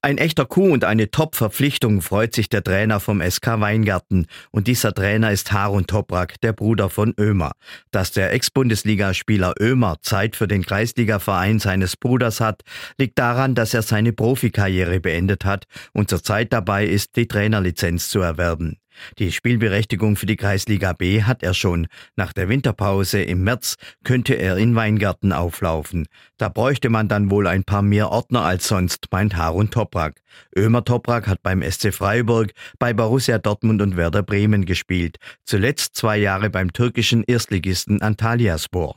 Ein echter Coup und eine Top-Verpflichtung, freut sich der Trainer vom SK Weingarten. Und dieser Trainer ist Harun Toprak, der Bruder von Ömer. Dass der Ex-Bundesligaspieler Ömer Zeit für den Kreisligaverein seines Bruders hat, liegt daran, dass er seine Profikarriere beendet hat und zurzeit dabei ist, die Trainerlizenz zu erwerben. Die Spielberechtigung für die Kreisliga B hat er schon. Nach der Winterpause im März könnte er in Weingarten auflaufen. Da bräuchte man dann wohl ein paar mehr Ordner als sonst, meint Harun Toprak. Ömer Toprak hat beim SC Freiburg, bei Borussia Dortmund und Werder Bremen gespielt. Zuletzt 2 Jahre beim türkischen Erstligisten Antalyaspor.